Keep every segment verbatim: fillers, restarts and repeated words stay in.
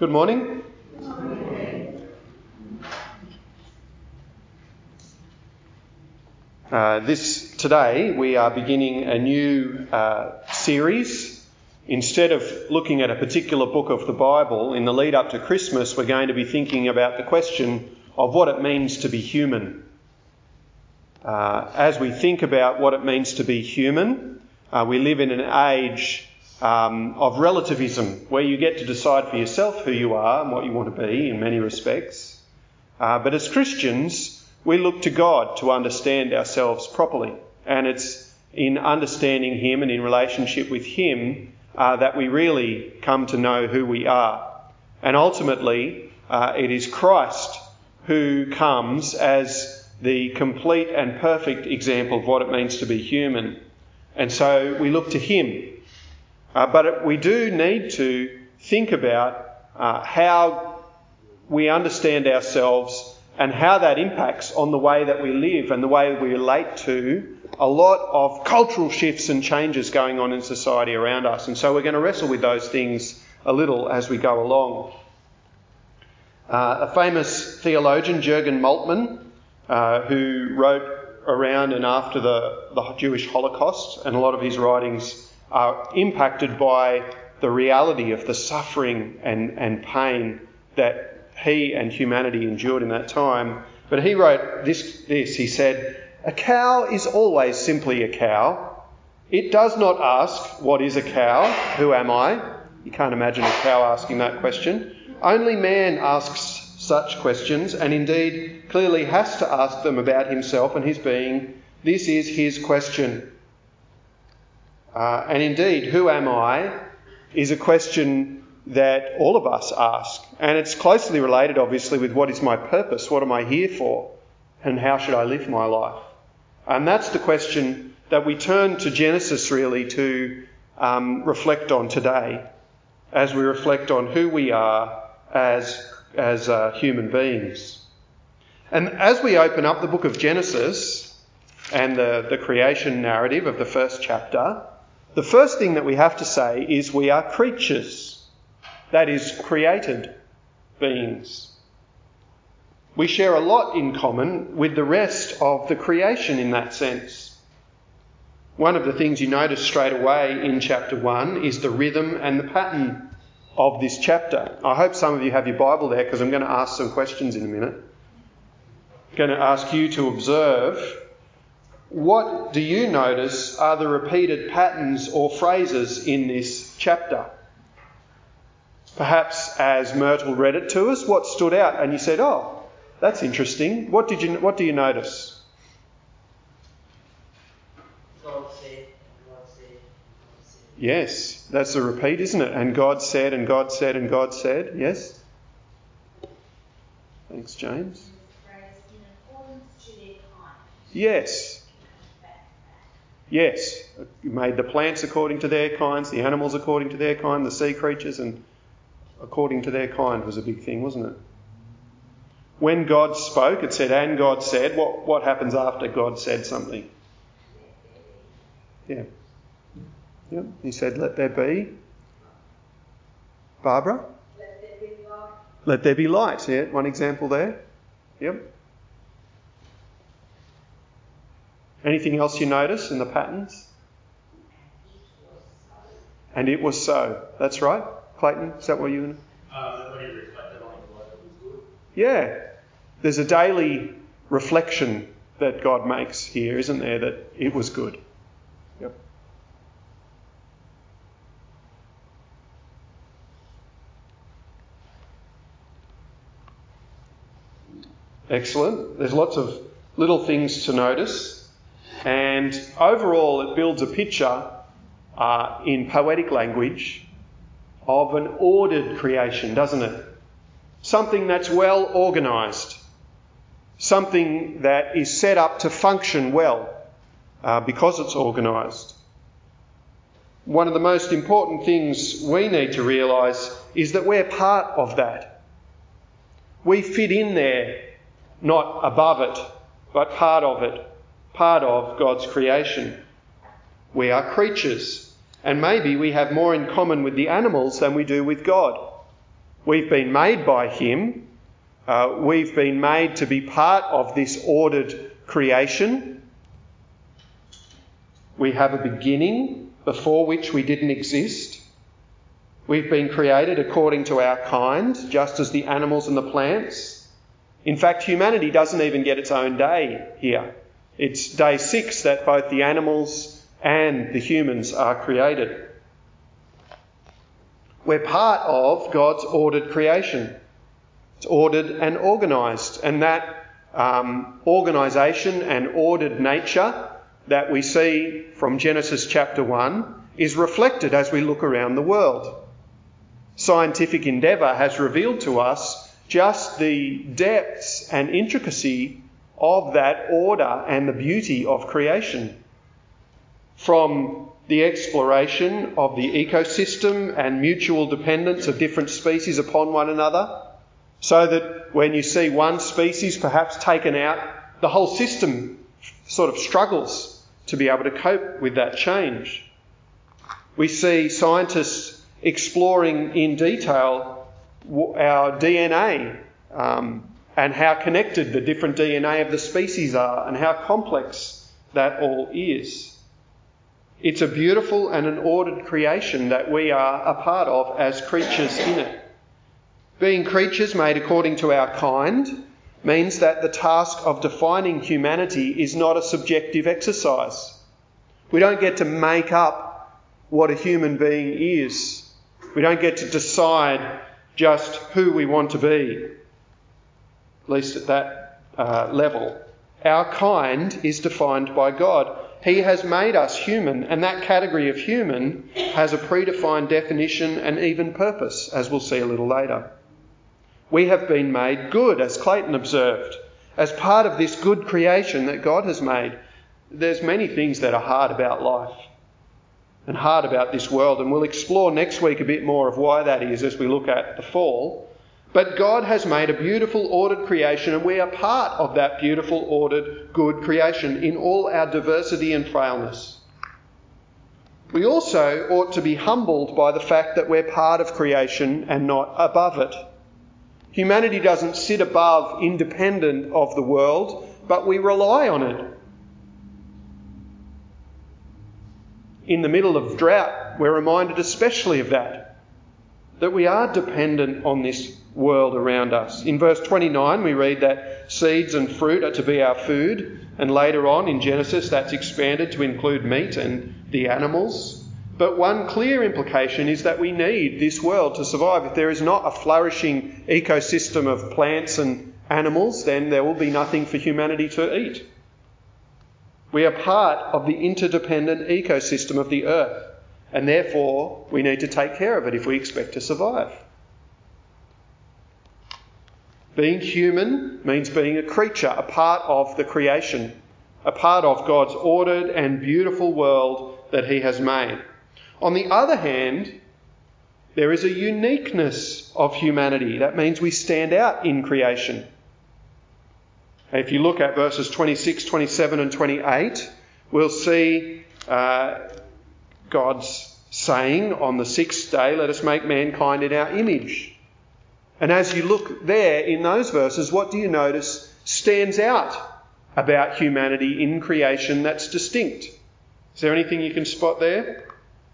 Good morning. Uh, this today we are beginning a new uh, series. Instead of looking at a particular book of the Bible in the lead up to Christmas, we're going to be thinking about the question of what it means to be human. Uh, as we think about what it means to be human, uh, we live in an age um, of relativism where you get to decide for yourself who you are and what you want to be in many respects. Uh, but as Christians, we look to God to understand ourselves properly. And it's in understanding Him and in relationship with Him uh, that we really come to know who we are. And ultimately, uh, it is Christ who comes as the complete and perfect example of what it means to be human. And so we look to Him. Uh, but it, we do need to think about uh, how we understand ourselves and how that impacts on the way that we live and the way we relate to a lot of cultural shifts and changes going on in society around us. And so we're going to wrestle with those things a little as we go along. Uh, a famous theologian, Jürgen Moltmann, uh, who wrote around and after the, the Jewish Holocaust, and a lot of his writings are impacted by the reality of the suffering and, and pain that he and humanity endured in that time. But he wrote this, this, he said, "A cow is always simply a cow. It does not ask, what is a cow? Who am I?" You can't imagine a cow asking that question. Only man asks such questions, and indeed clearly has to ask them about himself and his being. This is his question. Uh, and indeed, who am I is a question that all of us ask. And it's closely related, obviously, with what is my purpose? What am I here for? And how should I live my life? And that's the question that we turn to Genesis really to um, reflect on today as we reflect on who we are as, as uh, human beings. And as we open up the book of Genesis and the, the creation narrative of the first chapter, the first thing that we have to say is we are creatures. That is, created beings. We share a lot in common with the rest of the creation in that sense. One of the things you notice straight away in chapter one is the rhythm and the pattern of this chapter. I hope some of you have your Bible there because I'm going to ask some questions in a minute. I'm going to ask you to observe. What do you notice are the repeated patterns or phrases in this chapter? Perhaps as Myrtle read it to us, what stood out and you said, "Oh, that's interesting." What did you? What do you notice? God said, and God said, and God said. Yes, that's a repeat, isn't it? And God said, and God said, and God said. Yes. Thanks, James. In accordance to their kind. Yes. Yes. You made the plants according to their kinds, the animals according to their kind, the sea creatures, and according to their kind was a big thing, wasn't it? When God spoke, it said, and God said. What, what happens after God said something? Yeah. Yep. He said, let there be. Barbara? Let there be light. Let there be light. Yeah, one example there. Yep. Anything else you notice in the patterns? And it was so. That's right. Clayton, is that what you... Uh, when he reflected on God, it was good. Yeah. There's a daily reflection that God makes here, isn't there, that it was good. Yep. Excellent. There's lots of little things to notice. And overall, it builds a picture uh, in poetic language of an ordered creation, doesn't it? Something that's well organised. Something that is set up to function well uh, because it's organised. One of the most important things we need to realise is that we're part of that. We fit in there, not above it, but part of it. Part of God's creation. We are creatures, and maybe we have more in common with the animals than we do with God. We've been made by him. Uh, we've been made to be part of this ordered creation. We have a beginning before which we didn't exist. We've been created according to our kind, just as the animals and the plants. In fact, humanity doesn't even get its own day here. It's day six that both the animals and the humans are created. We're part of God's ordered creation. It's ordered and organised, and that um, organisation and ordered nature that we see from Genesis chapter one is reflected as we look around the world. Scientific endeavour has revealed to us just the depths and intricacy of that order and the beauty of creation. From the exploration of the ecosystem and mutual dependence of different species upon one another, so that when you see one species perhaps taken out, the whole system sort of struggles to be able to cope with that change. We see scientists exploring in detail our D N A um, and how connected the different D N A of the species are and how complex that all is. It's a beautiful and an ordered creation that we are a part of as creatures in it. Being creatures made according to our kind means that the task of defining humanity is not a subjective exercise. We don't get to make up what a human being is. We don't get to decide just who we want to be, at least at that uh, level. Our kind is defined by God. He has made us human, and that category of human has a predefined definition and even purpose, as we'll see a little later. We have been made good, as Clayton observed, as part of this good creation that God has made. There's many things that are hard about life and hard about this world, and we'll explore next week a bit more of why that is as we look at the fall. But God has made a beautiful, ordered creation, and we are part of that beautiful, ordered, good creation in all our diversity and frailness. We also ought to be humbled by the fact that we're part of creation and not above it. Humanity doesn't sit above, independent of the world, but we rely on it. In the middle of drought, we're reminded especially of that, that we are dependent on this world around us. In verse twenty-nine, we read that seeds and fruit are to be our food, and later on in Genesis that's expanded to include meat and the animals. But one clear implication is that we need this world to survive. If there is not a flourishing ecosystem of plants and animals, then there will be nothing for humanity to eat. We are part of the interdependent ecosystem of the earth, and therefore we need to take care of it if we expect to survive. Being human means being a creature, a part of the creation, a part of God's ordered and beautiful world that he has made. On the other hand, there is a uniqueness of humanity. That means we stand out in creation. If you look at verses twenty-six, twenty-seven and twenty-eight, we'll see uh, God's saying on the sixth day, let us make mankind in our image. And as you look there in those verses, what do you notice stands out about humanity in creation that's distinct? Is there anything you can spot there?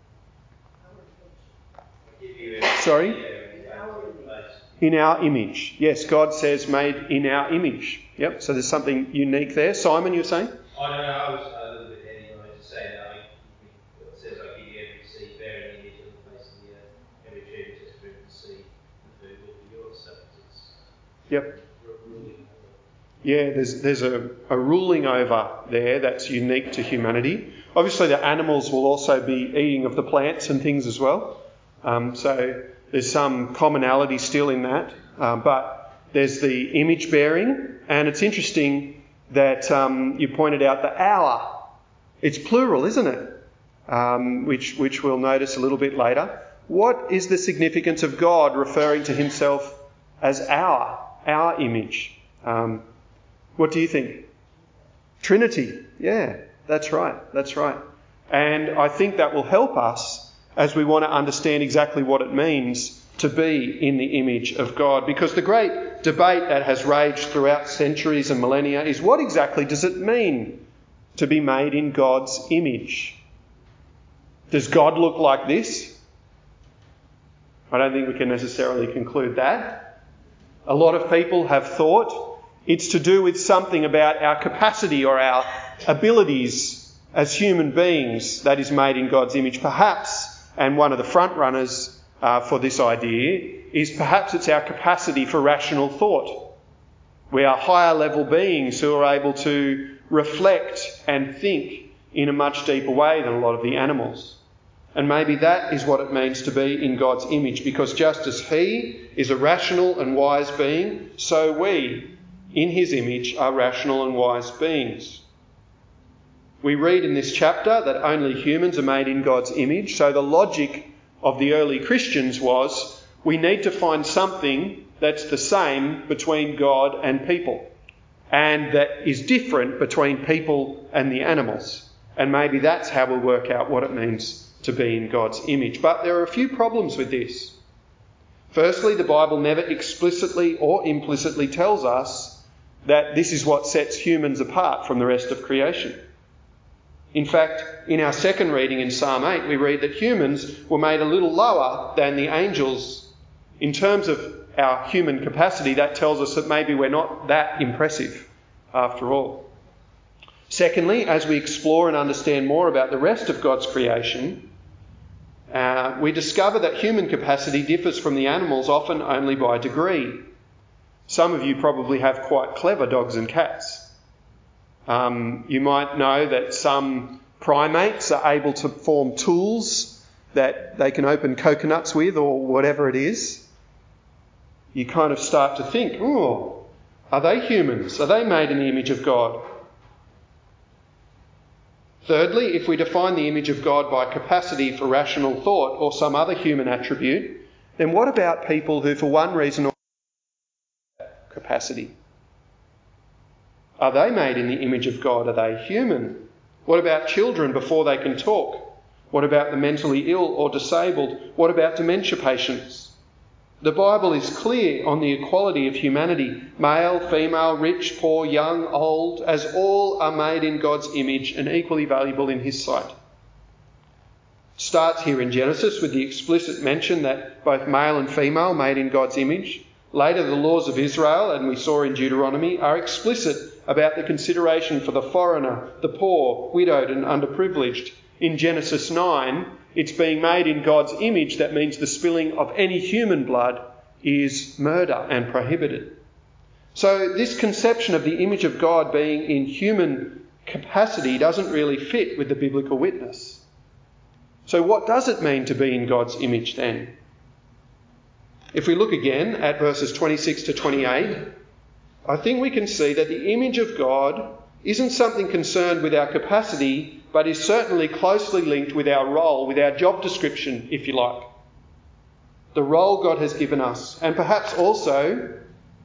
Sorry? In our image. Yes, God says made in our image. Yep, so there's something unique there. Simon, you were saying? I don't know, I was a little bit heady when I just say that. I mean, it says, I give you every seed bearing the image of the face of the earth, every tree which has fruit and seed, and food will be yours. So it's yep. ruling over. Yeah, there's there's a, a ruling over there that's unique to humanity. Obviously, the animals will also be eating of the plants and things as well. Um, so there's some commonality still in that. Um, but there's the image bearing, and it's interesting that um, you pointed out the hour. It's plural, isn't it? Um, which which we'll notice a little bit later. What is the significance of God referring to himself as our, our image? Um, what do you think? Trinity. Yeah, that's right. That's right. And I think that will help us as we want to understand exactly what it means to be in the image of God. Because the great debate that has raged throughout centuries and millennia is, what exactly does it mean to be made in God's image? Does God look like this? I don't think we can necessarily conclude that. A lot of people have thought it's to do with something about our capacity or our abilities as human beings that is made in God's image. Perhaps, and one of the front runners uh, for this idea is perhaps it's our capacity for rational thought. We are higher level beings who are able to reflect and think in a much deeper way than a lot of the animals. And maybe that is what it means to be in God's image, because just as He is a rational and wise being, so we, in His image, are rational and wise beings. We read in this chapter that only humans are made in God's image, so the logic of the early Christians was, we need to find something that's the same between God and people, and that is different between people and the animals. And maybe that's how we'll work out what it means to be in God's image. But there are a few problems with this. Firstly, the Bible never explicitly or implicitly tells us that this is what sets humans apart from the rest of creation. In fact, in our second reading in Psalm eight, we read that humans were made a little lower than the angels. In terms of our human capacity, that tells us that maybe we're not that impressive after all. Secondly, as we explore and understand more about the rest of God's creation, uh, we discover that human capacity differs from the animals often only by degree. Some of you probably have quite clever dogs and cats. Um, you might know that some primates are able to form tools that they can open coconuts with or whatever it is. You kind of start to think, oh, are they humans? Are they made in the image of God? Thirdly, if we define the image of God by capacity for rational thought or some other human attribute, then what about people who for one reason or another have capacity? Are they made in the image of God? Are they human? What about children before they can talk? What about the mentally ill or disabled? What about dementia patients? The Bible is clear on the equality of humanity, male, female, rich, poor, young, old, as all are made in God's image and equally valuable in His sight. It starts here in Genesis with the explicit mention that both male and female made in God's image. Later, the laws of Israel, and we saw in Deuteronomy, are explicit about the consideration for the foreigner, the poor, widowed and underprivileged. In Genesis nine, it's being made in God's image. That means the spilling of any human blood is murder and prohibited. So this conception of the image of God being in human capacity doesn't really fit with the biblical witness. So what does it mean to be in God's image then? If we look again at verses twenty-six to twenty-eight, I think we can see that the image of God isn't something concerned with our capacity, but is certainly closely linked with our role, with our job description, if you like. The role God has given us, and perhaps also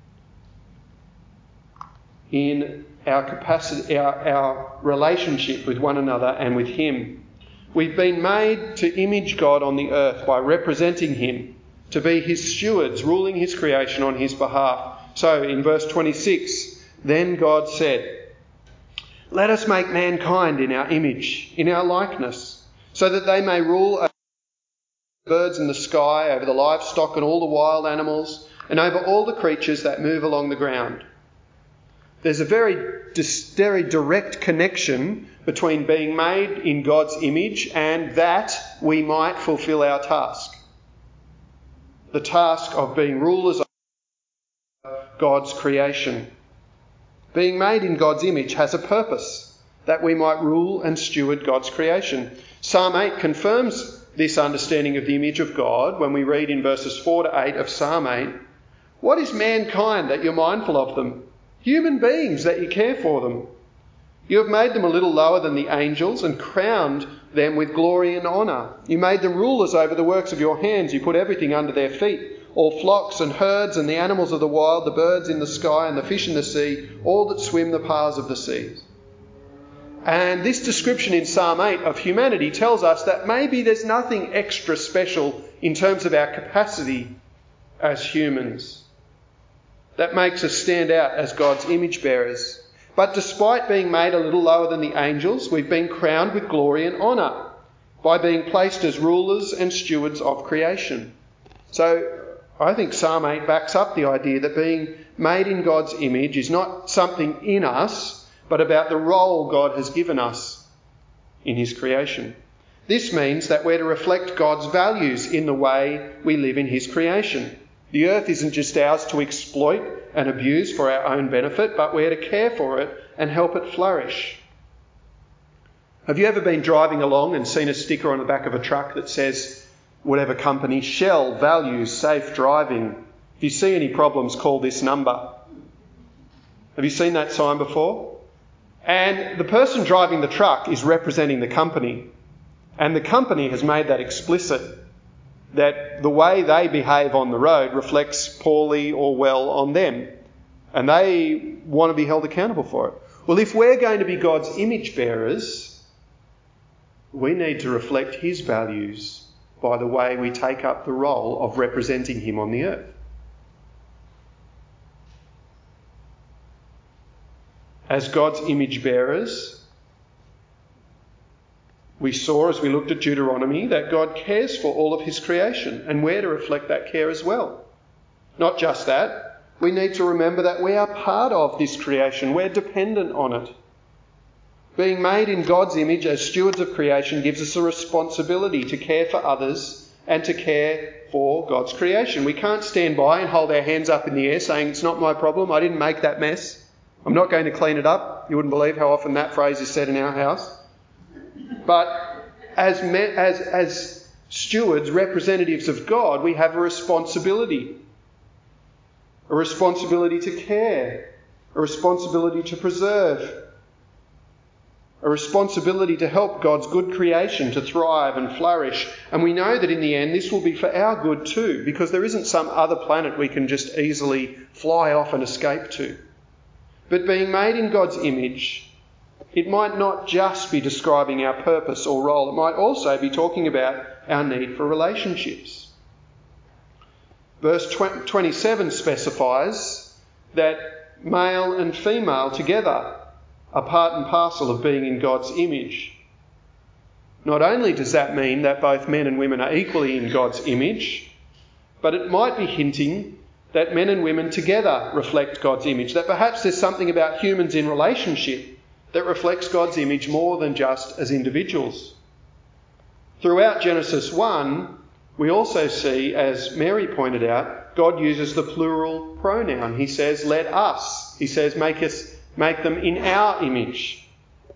in our capacity, our, our relationship with one another and with Him. We've been made to image God on the earth by representing Him, to be His stewards, ruling His creation on His behalf. So in verse twenty-six, then God said, "Let us make mankind in our image, in our likeness, so that they may rule over the birds in the sky, over the livestock and all the wild animals, and over all the creatures that move along the ground." There's a very, very direct connection between being made in God's image and that we might fulfil our task. The task of being rulers of God's creation. Being made in God's image has a purpose, that we might rule and steward God's creation. Psalm eight confirms this understanding of the image of God when we read in verses four to eight of Psalm eight, "What is mankind that you're mindful of them? Human beings that you care for them. You have made them a little lower than the angels and crowned them with glory and honour. You made them rulers over the works of your hands. You put everything under their feet, all flocks and herds and the animals of the wild, the birds in the sky and the fish in the sea, all that swim the paths of the seas. And this description in Psalm eight of humanity tells us that maybe there's nothing extra special in terms of our capacity as humans that makes us stand out as God's image bearers. But despite being made a little lower than the angels, we've been crowned with glory and honour by being placed as rulers and stewards of creation. So I think Psalm eight backs up the idea that being made in God's image is not something in us, but about the role God has given us in his creation. This means that we're to reflect God's values in the way we live in his creation. The earth isn't just ours to exploit and abuse for our own benefit, but we're to care for it and help it flourish. Have you ever been driving along and seen a sticker on the back of a truck that says, whatever company, Shell values safe driving. If you see any problems, call this number. Have you seen that sign before? And the person driving the truck is representing the company. And the company has made that explicit, that the way they behave on the road reflects poorly or well on them. And they want to be held accountable for it. Well, if we're going to be God's image bearers, we need to reflect his values by the way we take up the role of representing him on the earth. As God's image bearers, we saw as we looked at Deuteronomy that God cares for all of his creation, and we're to reflect that care as well. Not just that, we need to remember that we are part of this creation. We're dependent on it. Being made in God's image as stewards of creation gives us a responsibility to care for others and to care for God's creation. We can't stand by and hold our hands up in the air saying, it's not my problem, I didn't make that mess. I'm not going to clean it up. You wouldn't believe how often that phrase is said in our house. But as me, as as stewards, representatives of God, we have a responsibility. A responsibility to care. A responsibility to preserve. A responsibility to help God's good creation to thrive and flourish. And we know that in the end this will be for our good too, because there isn't some other planet we can just easily fly off and escape to. But being made in God's image, it might not just be describing our purpose or role. It might also be talking about our need for relationships. Verse twenty-seven specifies that male and female together are part and parcel of being in God's image. Not only does that mean that both men and women are equally in God's image, but it might be hinting that men and women together reflect God's image, that perhaps there's something about humans in relationship that reflects God's image more than just as individuals. Throughout Genesis one, we also see, as Mary pointed out, God uses the plural pronoun. He says, let us. He says, make us, make them in our image.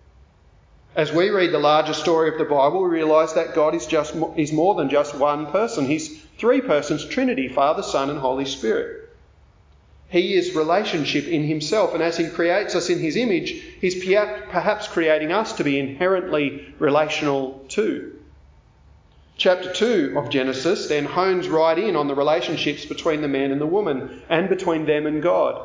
As we read the larger story of the Bible, we realise that God is just is more than just one person. He's three persons, Trinity, Father, Son and Holy Spirit. He is relationship in himself, and as he creates us in his image, he's perhaps creating us to be inherently relational too. Chapter two of Genesis then hones right in on the relationships between the man and the woman and between them and God.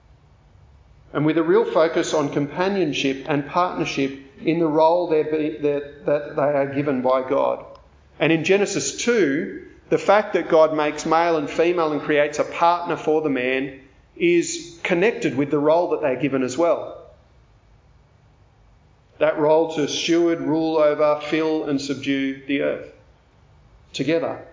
And with a real focus on companionship and partnership in the role they're be, that, that they are given by God. And in Genesis two, the fact that God makes male and female and creates a partner for the man is connected with the role that they're given as well. That role to steward, rule over, fill and subdue the earth together.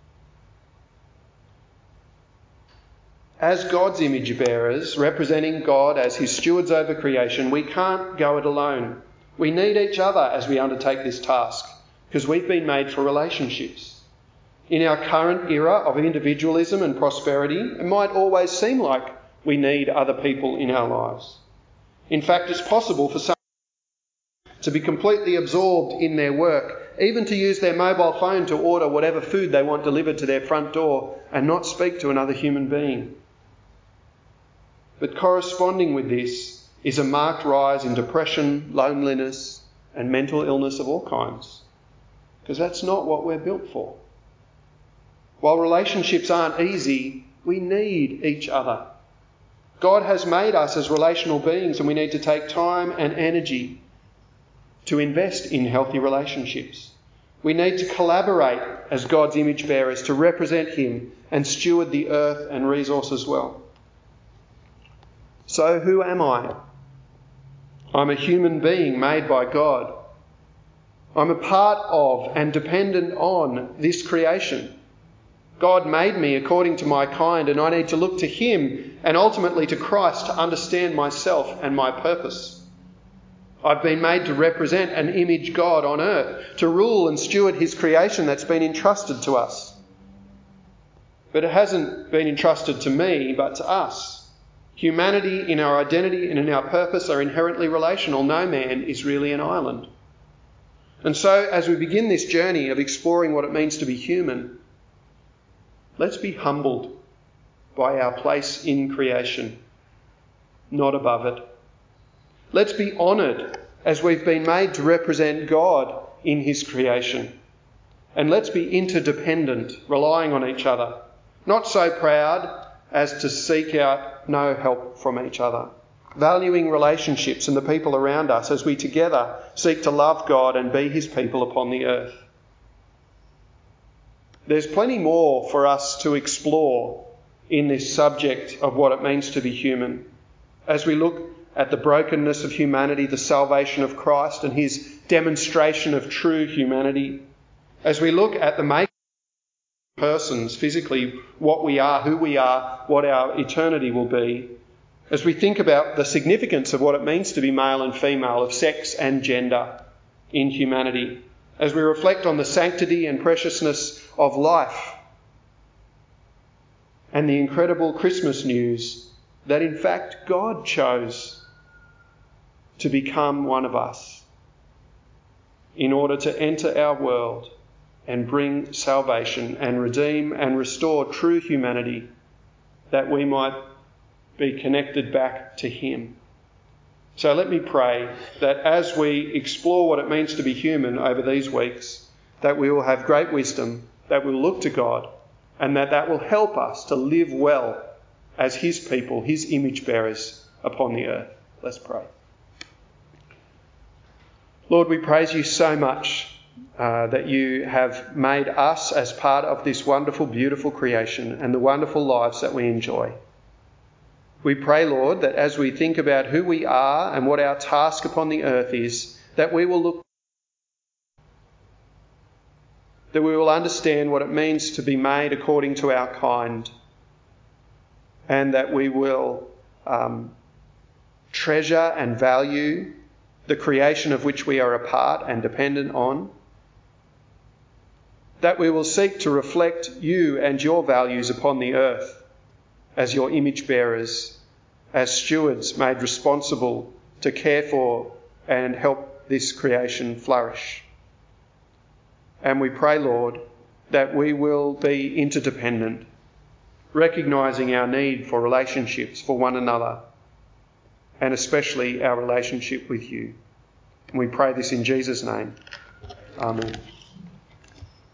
As God's image bearers, representing God as his stewards over creation, we can't go it alone. We need each other as we undertake this task, because we've been made for relationships. In our current era of individualism and prosperity, it might always seem like we need other people in our lives. In fact, it's possible for some to be completely absorbed in their work, even to use their mobile phone to order whatever food they want delivered to their front door and not speak to another human being. But corresponding with this is a marked rise in depression, loneliness and mental illness of all kinds, because that's not what we're built for. While relationships aren't easy, we need each other. God has made us as relational beings, and we need to take time and energy to invest in healthy relationships. We need to collaborate as God's image bearers to represent him and steward the earth and resources well. So who am I? I'm a human being made by God. I'm a part of and dependent on this creation. God made me according to my kind, and I need to look to him and ultimately to Christ to understand myself and my purpose. I've been made to represent an image God on earth, to rule and steward his creation that's been entrusted to us. But it hasn't been entrusted to me, but to us. Humanity in our identity and in our purpose are inherently relational. No man is really an island. And so as we begin this journey of exploring what it means to be human, let's be humbled by our place in creation, not above it. Let's be honoured as we've been made to represent God in his creation. And let's be interdependent, relying on each other, not so proud as to seek out no help from each other, valuing relationships and the people around us as we together seek to love God and be his people upon the earth. There's plenty more for us to explore in this subject of what it means to be human. As we look at the brokenness of humanity, the salvation of Christ and his demonstration of true humanity, as we look at the making of persons, physically, what we are, who we are, what our eternity will be, as we think about the significance of what it means to be male and female, of sex and gender in humanity, as we reflect on the sanctity and preciousness of life and the incredible Christmas news that in fact God chose to become one of us in order to enter our world and bring salvation and redeem and restore true humanity, that we might be connected back to him. So let me pray that as we explore what it means to be human over these weeks, that we will have great wisdom, that we'll look to God, and that that will help us to live well as his people, his image bearers upon the earth. Let's pray. Lord, we praise you so much uh, that you have made us as part of this wonderful, beautiful creation and the wonderful lives that we enjoy. We pray, Lord, that as we think about who we are and what our task upon the earth is, that we will look, that we will understand what it means to be made according to our kind, and that we will um, treasure and value the creation of which we are a part and dependent on, that we will seek to reflect you and your values upon the earth as your image bearers, as stewards made responsible to care for and help this creation flourish. And we pray, Lord, that we will be interdependent, recognising our need for relationships for one another, and especially our relationship with you. And we pray this in Jesus' name. Amen.